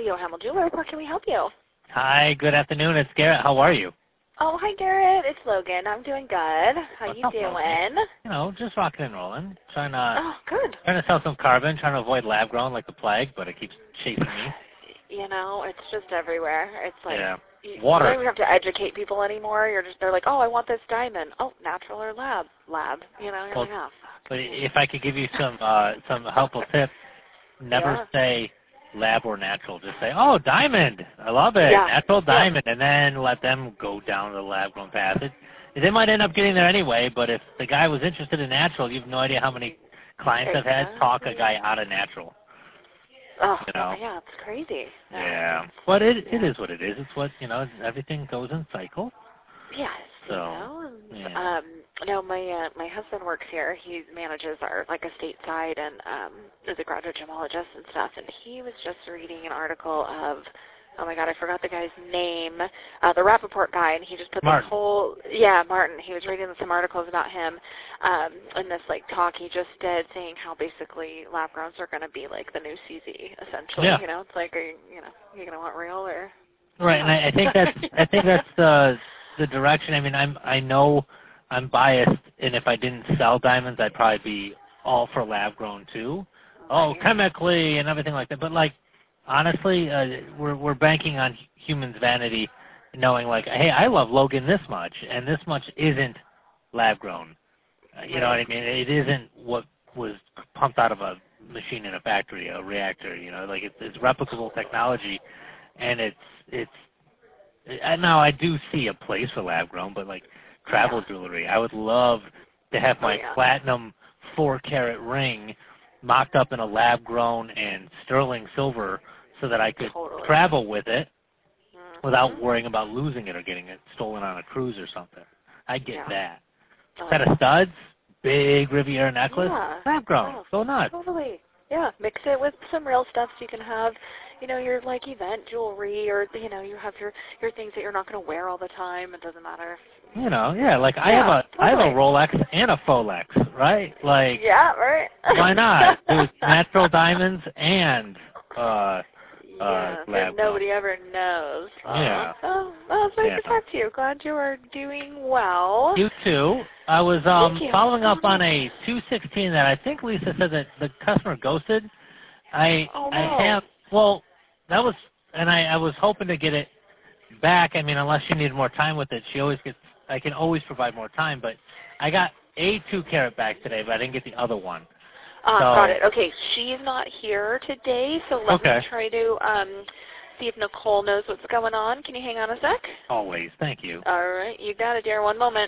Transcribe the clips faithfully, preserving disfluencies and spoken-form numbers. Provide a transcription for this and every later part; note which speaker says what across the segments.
Speaker 1: Leo Hamel Jewelers. How can we help you?
Speaker 2: Hi, good afternoon. It's Garrett. How are you?
Speaker 1: Oh, hi, Garrett. It's Logan. I'm doing good. How
Speaker 2: What's
Speaker 1: you
Speaker 2: up,
Speaker 1: doing?
Speaker 2: Logan? You know, just rocking and rolling. Trying to
Speaker 1: Oh, good.
Speaker 2: trying to sell some carbon, trying to avoid lab grown like the plague, but it keeps chasing me.
Speaker 1: You know, it's just everywhere. It's like
Speaker 2: yeah.
Speaker 1: you,
Speaker 2: Water.
Speaker 1: you don't even have to educate people anymore. You're just they're like, oh, I want this diamond. Oh, natural or lab? Lab. You know, you're
Speaker 2: Well,
Speaker 1: like, oh.
Speaker 2: But if I could give you some uh, some helpful tips, never
Speaker 1: Yeah.
Speaker 2: say lab or natural. Just say, oh, diamond. I love it.
Speaker 1: Yeah.
Speaker 2: Natural
Speaker 1: Yeah.
Speaker 2: diamond. And then let them go down the lab-grown path. It, they might end up getting there anyway, but if the guy was interested in natural, you have no idea how many clients
Speaker 1: Exactly.
Speaker 2: I've had talk a guy out of natural.
Speaker 1: Oh,
Speaker 2: you know?
Speaker 1: yeah, it's crazy.
Speaker 2: Yeah. But it
Speaker 1: yeah.
Speaker 2: it is what it is. It's what, you know, everything goes in cycles.
Speaker 1: Yes,
Speaker 2: So,
Speaker 1: you know. And,
Speaker 2: yeah.
Speaker 1: um, no, my uh, my husband works here. He manages our like estate side and um, is a graduate gemologist and stuff. And he was just reading an article of, oh my God, I forgot the guy's name, uh, the Rappaport guy, and he just put
Speaker 2: Martin.
Speaker 1: this whole yeah Martin. He was reading some articles about him um, in this like talk he just did, saying how basically lab growns are going to be like the new C Z essentially.
Speaker 2: Yeah.
Speaker 1: You know, it's like, are you, you know, you going to want real or
Speaker 2: Right, and I, I think that's I think that's the the direction. I mean, I'm I know I'm biased, and if I didn't sell diamonds, I'd probably be all for lab grown too. Oh, chemically and everything like that. But like, honestly, uh, we're we're banking on humans' vanity, knowing like, hey, I love Logan this much, and this much isn't lab grown. Uh, you know what I mean? It isn't what was pumped out of a machine in a factory, a reactor. You know, like it's, it's replicable technology. And it's it's and now I do see a place for lab grown, but like travel
Speaker 1: yeah.
Speaker 2: jewelry, I would love to have my
Speaker 1: oh, yeah.
Speaker 2: platinum four carat ring mocked up in a lab grown and sterling silver, so that I could
Speaker 1: totally.
Speaker 2: travel with it
Speaker 1: mm-hmm.
Speaker 2: without worrying about losing it or getting it stolen on a cruise or something. I get
Speaker 1: yeah.
Speaker 2: that.
Speaker 1: Oh,
Speaker 2: Set of studs, big Riviera necklace,
Speaker 1: yeah.
Speaker 2: lab grown,
Speaker 1: Oh,
Speaker 2: go nuts.
Speaker 1: Totally. Yeah, mix it with some real stuff so you can have, you know, your like event jewelry, or you know, you have your your things that you're not going to wear all the time. It doesn't matter.
Speaker 2: You know, yeah, like
Speaker 1: yeah,
Speaker 2: I have a
Speaker 1: totally.
Speaker 2: I have a Rolex and a Folex, right? Like,
Speaker 1: yeah, right.
Speaker 2: why not? There's natural diamonds and uh
Speaker 1: yeah,
Speaker 2: uh lab
Speaker 1: and nobody ever knows. Uh,
Speaker 2: Yeah.
Speaker 1: Oh, well, it's nice
Speaker 2: yeah.
Speaker 1: to talk to you. Glad you are doing well.
Speaker 2: You too. I was um
Speaker 1: Thank you.
Speaker 2: following up on a two sixteen that I think Lisa said that the customer ghosted. I
Speaker 1: Oh, no.
Speaker 2: I have well that was and I, I was hoping to get it back. I mean, unless she needed more time with it, she always gets I can always provide more time, but I got a two carat back today, but I didn't get the other one.
Speaker 1: Uh,
Speaker 2: so,
Speaker 1: got it. Okay, she's not here today, so let
Speaker 2: okay.
Speaker 1: me try to um, see if Nicole knows what's going on. Can you hang on a sec?
Speaker 2: Always. Thank you.
Speaker 1: All right, you got it, dear. One moment.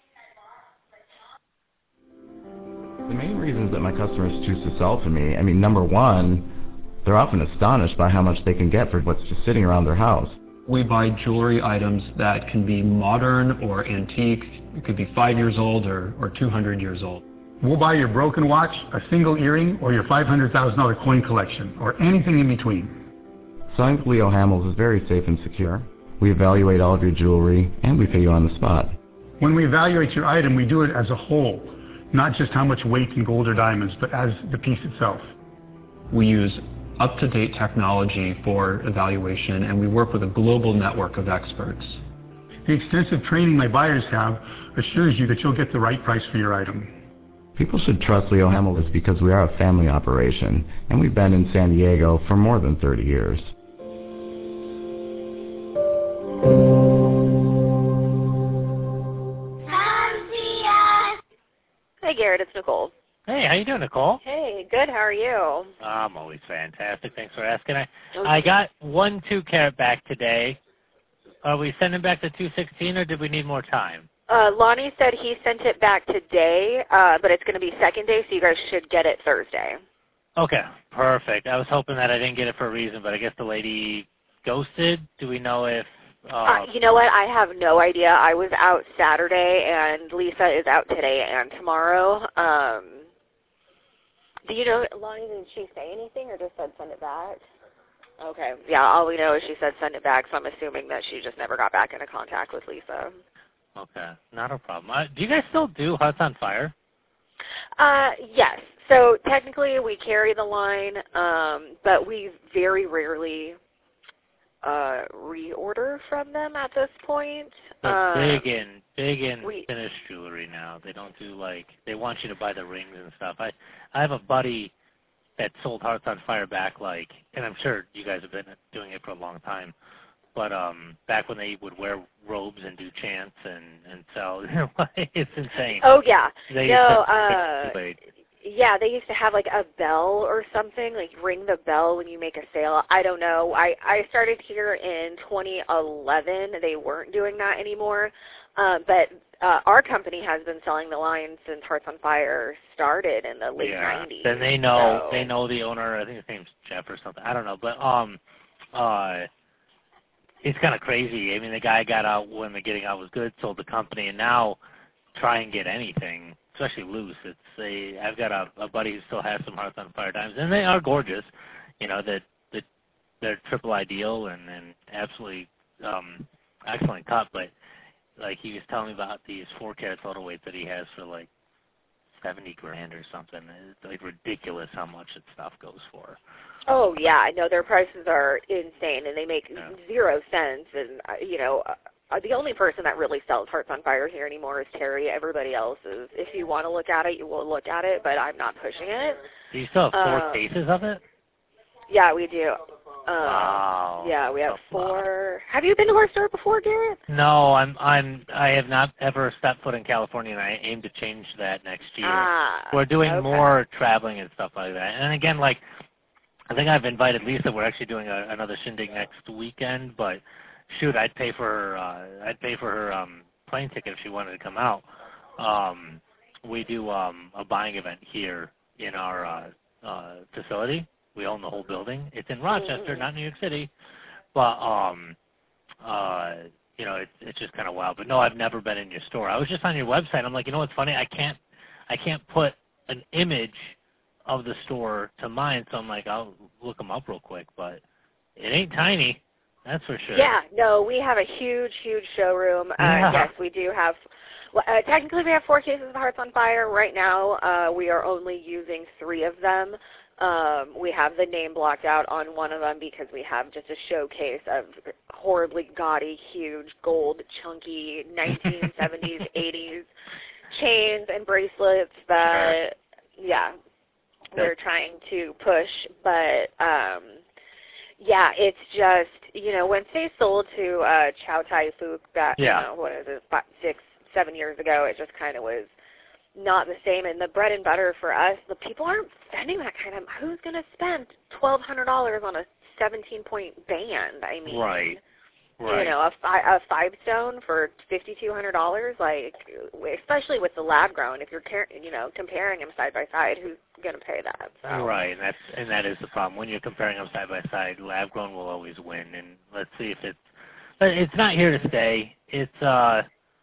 Speaker 3: The main reasons that my customers choose to sell to me, I mean, number one, they're often astonished by how much they can get for what's just sitting around their house.
Speaker 4: We buy jewelry items that can be modern or antique. It could be five years old or, or two hundred years old.
Speaker 5: We'll buy your broken watch, a single earring, or your five hundred thousand dollars coin collection, or anything in between.
Speaker 3: Selling with Leo Hamels is very safe and secure. We evaluate all of your jewelry, and we pay you on the spot.
Speaker 5: When we evaluate your item, we do it as a whole, not just how much weight in gold or diamonds, but as the piece itself.
Speaker 4: We use up-to-date technology for evaluation, and we work with a global network of experts.
Speaker 5: The extensive training my buyers have assures you that you'll get the right price for your item.
Speaker 3: People should trust Leo Hamels because we are a family operation, and we've been in San Diego for more than thirty years.
Speaker 1: Hey, Garrett, it's Nicole.
Speaker 2: Hey, how you doing, Nicole?
Speaker 1: Hey, good. How are you?
Speaker 2: I'm always fantastic. Thanks for asking. I okay. I got one two carat back today. Are we sending back the two sixteen, or did we need more time?
Speaker 1: Uh, Lonnie said he sent it back today, uh, but it's going to be second day, so you guys should get it Thursday.
Speaker 2: Okay, perfect. I was hoping that I didn't get it for a reason, but I guess the lady ghosted. Do we know if... Uh,
Speaker 1: uh, you know what? I have no idea. I was out Saturday, and Lisa is out today and tomorrow. Um, do you know, Lonnie, did she say anything or just said send it back? Okay. Yeah, all we know is she said send it back, so I'm assuming that she just never got back into contact with Lisa.
Speaker 2: Okay, not a problem. Uh, do you guys still do Hearts on Fire?
Speaker 1: Uh, yes. So technically we carry the line, um, but we very rarely uh, reorder from them at this point.
Speaker 2: They're
Speaker 1: um,
Speaker 2: big in big in
Speaker 1: we,
Speaker 2: finished jewelry now. They don't do like they want you to buy the rings and stuff. I I have a buddy that sold Hearts on Fire back like, and I'm sure you guys have been doing it for a long time. But um, back when they would wear robes and do chants and and sell, it's insane.
Speaker 1: Oh yeah,
Speaker 2: They
Speaker 1: no,
Speaker 2: used to
Speaker 1: uh, yeah, they used to have like a bell or something, like ring the bell when you make a sale. I don't know. I I started here in twenty eleven. They weren't doing that anymore, uh, but uh, our company has been selling the line since Hearts on Fire started in the late
Speaker 2: yeah.
Speaker 1: nineties.
Speaker 2: Then they know
Speaker 1: so.
Speaker 2: they know the owner. I think his name's Jeff or something. I don't know, but um, uh. It's kind of crazy. I mean, the guy got out when the getting out was good, sold the company, and now try and get anything, especially loose. It's a. I've got a, a buddy who still has some Hearts on Fire diamonds, and they are gorgeous. You know that that they're triple ideal and and absolutely um, excellent cut. But like he was telling me about these four carat total weights that he has for like seventy grand or something. It's like ridiculous how much that stuff goes for.
Speaker 1: Oh yeah, I know their prices are insane, and they make
Speaker 2: Yeah.
Speaker 1: zero sense. And uh, you know, uh, the only person that really sells Hearts on Fire here anymore is Terry. Everybody else is. If you want to look at it, you will look at it, but I'm not pushing it.
Speaker 2: Do you still have four
Speaker 1: Um,
Speaker 2: cases of it?
Speaker 1: Yeah, we do. Um,
Speaker 2: Wow.
Speaker 1: Yeah, we have
Speaker 2: That's a lot.
Speaker 1: four. Have you been to our store before, Garrett?
Speaker 2: No, I'm I'm I have not ever stepped foot in California, and I aim to change that next year.
Speaker 1: Ah,
Speaker 2: We're doing
Speaker 1: okay.
Speaker 2: more traveling and stuff like that. And again, like I think I've invited Lisa. We're actually doing a, another shindig next weekend, but shoot, I'd pay for her. Uh, I'd pay for her um, plane ticket if she wanted to come out. Um, we do um, a buying event here in our uh, uh, facility. We own the whole building. It's in Rochester,
Speaker 1: Mm-hmm.
Speaker 2: not New York City, but um, uh, you know, it's it's just kind of wild. But no, I've never been in your store. I was just on your website. I'm like, you know what's funny? I can't I can't put an image of the store to mine, so I'm like, I'll look them up real quick, but it ain't tiny, that's for sure.
Speaker 1: Yeah, no, we have a huge, huge showroom. Uh,
Speaker 2: Yeah.
Speaker 1: Yes, we do have, well, uh, technically we have four cases of Hearts on Fire. Right now uh, we are only using three of them. Um, we have the name blocked out on one of them because we have just a showcase of horribly gaudy, huge, gold, chunky nineteen seventies, eighties chains and bracelets that, yeah, we're trying to push, but um, yeah, it's just, you know, when they sold to uh, Chow Tai Fook back,
Speaker 2: Yeah.
Speaker 1: you know, what is it, five, six, seven years ago, it just kind of was not the same. And the bread and butter for us, the people aren't spending that kind of, who's going to spend twelve hundred dollars on a seventeen-point band? I mean,
Speaker 2: Right. Right.
Speaker 1: you know, a, fi- a five stone for fifty-two hundred dollars, like, especially with the lab grown, if you're, car- you know, comparing them side by side, who's going to pay that? So.
Speaker 2: Right, and that's and that is the problem. When you're comparing them side by side, lab grown will always win. And let's see if it's, but it's not here to stay. It's uh,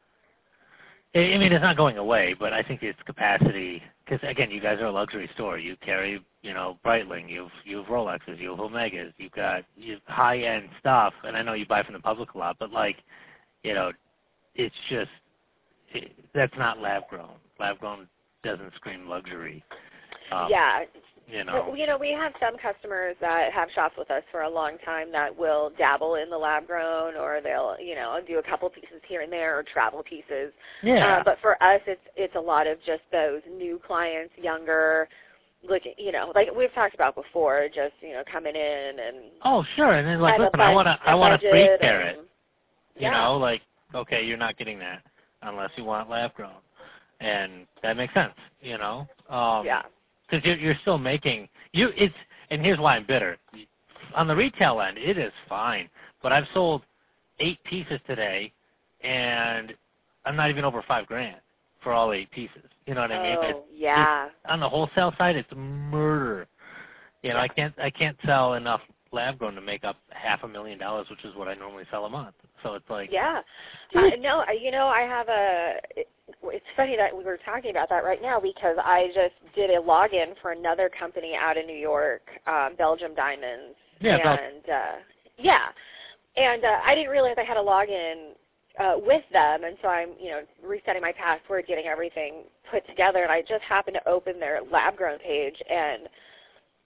Speaker 2: I I mean, it's not going away, but I think its capacity, because again, you guys are a luxury store. You carry, you know, Breitling, you've you've Rolexes, you have Omegas, you've got you have high end stuff, and I know you buy from the public a lot, but like, you know, it's just it, that's not lab grown. Lab grown doesn't scream luxury. Um,
Speaker 1: yeah.
Speaker 2: You know.
Speaker 1: Well, you know, we have some customers that have shopped with us for a long time that will dabble in the lab grown, or they'll, you know, do a couple pieces here and there, or travel pieces.
Speaker 2: Yeah.
Speaker 1: Uh, but for us, it's it's a lot of just those new clients, younger, looking, you know, like we've talked about before, just, you know, coming in and.
Speaker 2: Oh, sure. And then like,
Speaker 1: have a
Speaker 2: listen, I
Speaker 1: bud-
Speaker 2: want to
Speaker 1: a
Speaker 2: I want a
Speaker 1: budget
Speaker 2: free
Speaker 1: and-
Speaker 2: carrot. You
Speaker 1: yeah.
Speaker 2: know, like, okay, you're not getting that unless you want lab grown, and that makes sense. You know. Um,
Speaker 1: yeah.
Speaker 2: Because you're, you're still making you. It's and here's why I'm bitter. On the retail end, it is fine, but I've sold eight pieces today, and I'm not even over five grand for all eight pieces. You know what I mean?
Speaker 1: Oh,
Speaker 2: It's,
Speaker 1: yeah.
Speaker 2: it's, on the wholesale side, it's murder. You know,
Speaker 1: Yeah.
Speaker 2: I can't I can't sell enough lab grown to make up half a million dollars, which is what I normally sell a month. So it's like
Speaker 1: Yeah. Uh, no, I- you know, I have a, it, it's funny that we were talking about that right now because I just did a login for another company out in New York, um, Belgium Diamonds.
Speaker 2: Yeah, Bel-
Speaker 1: And, uh, yeah. And uh, I didn't realize I had a login uh, with them, and so I'm, you know, resetting my password, getting everything put together, and I just happened to open their lab-grown page, and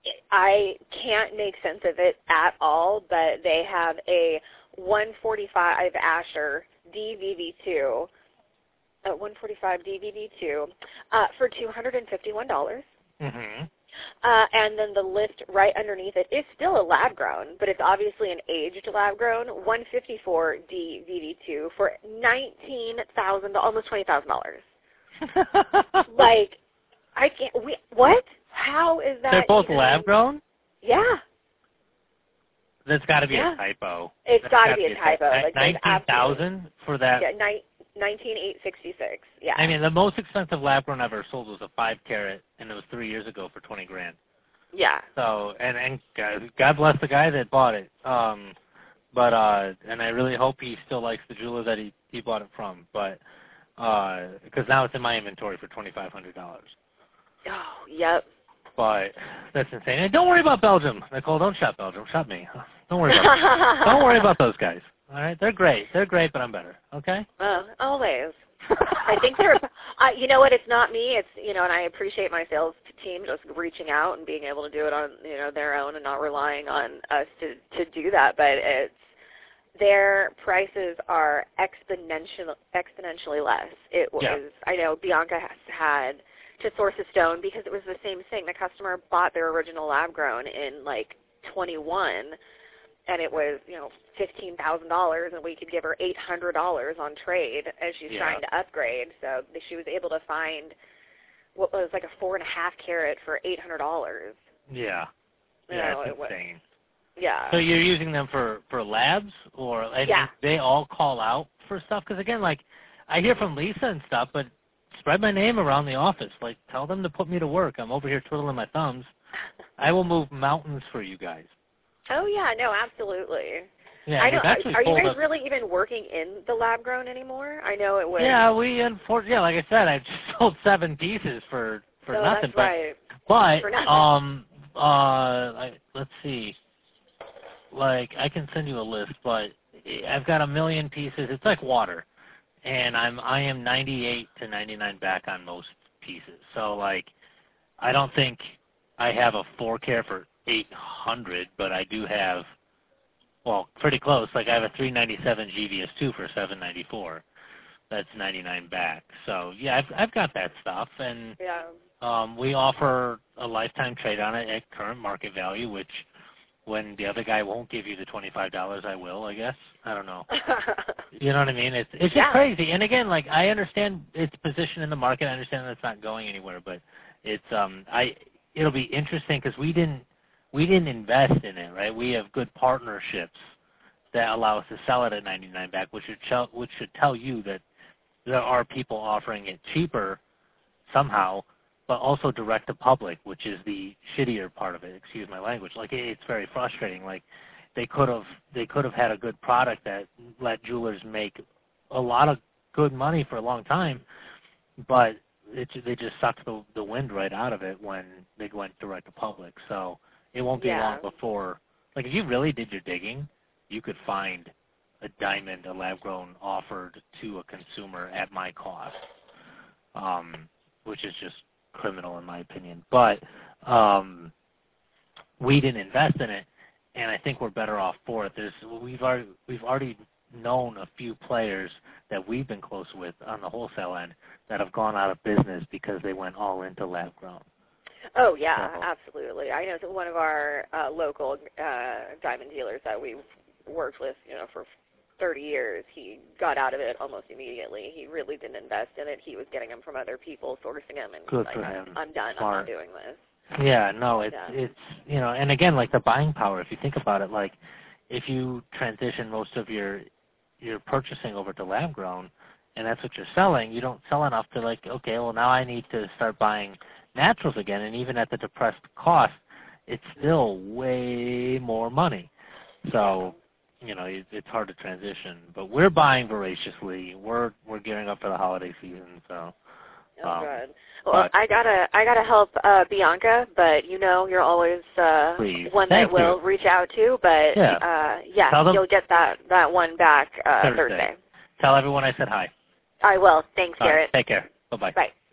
Speaker 1: I can't make sense of it at all, but they have a one forty-five Asher D V V two, uh, one forty-five D V V two uh, for two hundred fifty-one dollars.
Speaker 2: Mm-hmm.
Speaker 1: Uh, and then the list right underneath it is still a lab grown, but it's obviously an aged lab grown, one fifty-four D V V two for nineteen thousand dollars, almost twenty thousand dollars. Like, I can't, we, what? How is that?
Speaker 2: They're both
Speaker 1: even,
Speaker 2: lab grown?
Speaker 1: Yeah.
Speaker 2: That's got to be
Speaker 1: Yeah.
Speaker 2: a typo.
Speaker 1: It's
Speaker 2: That's
Speaker 1: got to
Speaker 2: gotta
Speaker 1: be a typo.
Speaker 2: Ni-
Speaker 1: Like,
Speaker 2: nineteen thousand for that?
Speaker 1: Yeah, ni- nineteen thousand eight hundred sixty-six. Yeah.
Speaker 2: I mean, the most expensive lab grown I've ever sold was a five carat, and it was three years ago for twenty grand.
Speaker 1: Yeah.
Speaker 2: So, and and God, God bless the guy that bought it. Um, but uh, and I really hope he still likes the jeweler that he he bought it from. But because uh, now it's in my inventory for twenty five hundred dollars.
Speaker 1: Oh, yep.
Speaker 2: But that's insane. And don't worry about Belgium, Nicole. Don't shop Belgium. Shop me. Don't worry about don't worry about those guys. All right, they're great. They're great, but I'm better. Okay.
Speaker 1: Oh, always. I think they're, uh, you know what, it's not me, it's, you know, and I appreciate my sales team just reaching out and being able to do it on, you know, their own and not relying on us to, to do that, but it's, their prices are exponential, exponentially less. It was,
Speaker 2: yeah.
Speaker 1: I know Bianca has had to source a stone because it was the same thing. The customer bought their original lab grown in like twenty-one, and it was, you know, fifteen thousand dollars, and we could give her eight hundred dollars on trade as she's
Speaker 2: yeah.
Speaker 1: trying to upgrade. So she was able to find what was like a four and a half carat for eight hundred dollars.
Speaker 2: Yeah.
Speaker 1: You
Speaker 2: Yeah,
Speaker 1: know,
Speaker 2: it's
Speaker 1: it was,
Speaker 2: insane.
Speaker 1: yeah.
Speaker 2: So you're using them for, for labs, or and
Speaker 1: yeah.
Speaker 2: they all call out for stuff? Because, again, like, I hear from Lisa and stuff, but spread my name around the office. Like, tell them to put me to work. I'm over here twiddling my thumbs. I will move mountains for you guys.
Speaker 1: Oh, yeah, no, absolutely.
Speaker 2: Yeah,
Speaker 1: I don't,
Speaker 2: actually
Speaker 1: are you guys
Speaker 2: us,
Speaker 1: really even working in the lab grown anymore? I know it was.
Speaker 2: Yeah, we, unfortunately, yeah, like I said, I just sold seven pieces for, for
Speaker 1: oh,
Speaker 2: nothing.
Speaker 1: That's right.
Speaker 2: But,
Speaker 1: for
Speaker 2: but
Speaker 1: nothing.
Speaker 2: um, uh, I, let's see. Like, I can send you a list, but I've got a million pieces. It's like water. And I'm I am ninety-eight to ninety-nine back on most pieces. So, like, I don't think I have a four carat for eight hundred, but I do have, well, pretty close. Like, I have a three ninety-seven G V S two for seven ninety-four. That's ninety-nine back. So, yeah, I've I've got that stuff, and
Speaker 1: yeah.
Speaker 2: um, we offer a lifetime trade on it at current market value, which when the other guy won't give you the twenty-five dollars, I will, I guess. I don't know. You know what I mean? It's it's just
Speaker 1: yeah.
Speaker 2: crazy. And again, like, I understand its position in the market. I understand that it's not going anywhere, but it's um I it'll be interesting because we didn't we didn't invest in it, right? We have good partnerships that allow us to sell it at ninety-nine back, which should tell which should tell you that there are people offering it cheaper somehow, but also direct to public, which is the shittier part of it. Excuse my language. Like, it's very frustrating. Like, they could have they could have had a good product that let jewelers make a lot of good money for a long time, but it, they just sucked the, the wind right out of it when they went direct to public. So it won't be
Speaker 1: yeah.
Speaker 2: long before, like, if you really did your digging, you could find a diamond, a lab-grown, offered to a consumer at my cost, um, which is just criminal in my opinion. But um, we didn't invest in it, and I think we're better off for it. There's we've already we've already known a few players that we've been close with on the wholesale end that have gone out of business because they went all into lab grown.
Speaker 1: Oh yeah,
Speaker 2: So,
Speaker 1: absolutely. I know that one of our uh, local uh, diamond dealers that we've worked with, you know, for thirty years, he got out of it almost immediately. He really didn't invest in it. He was getting them from other people, sourcing them, and
Speaker 2: Good
Speaker 1: like,
Speaker 2: for
Speaker 1: I'm,
Speaker 2: him.
Speaker 1: I'm done.
Speaker 2: Smart.
Speaker 1: I'm not doing this.
Speaker 2: Yeah, no, it's
Speaker 1: Yeah.
Speaker 2: it's you know, and again, like the buying power. If you think about it, like if you transition most of your your purchasing over to lab grown, and that's what you're selling, you don't sell enough to like, okay, well now I need to start buying naturals again, and even at the depressed cost, it's still way more money. So, you know, it, it's hard to transition. But we're buying voraciously. We're we're gearing up for the holiday season, so.
Speaker 1: Oh,
Speaker 2: um,
Speaker 1: good. Well, I gotta, I gotta help uh, Bianca, but you know, you're always uh,
Speaker 2: Please.
Speaker 1: one
Speaker 2: Thank
Speaker 1: that will
Speaker 2: you.
Speaker 1: reach out to. But
Speaker 2: Yeah,
Speaker 1: uh, yeah,
Speaker 2: Tell them-
Speaker 1: you'll get that that one back uh,
Speaker 2: Thursday.
Speaker 1: Thursday.
Speaker 2: Tell everyone I said hi.
Speaker 1: I will. Thanks,
Speaker 2: All right,
Speaker 1: Garrett.
Speaker 2: take care. Bye-bye.
Speaker 1: Bye.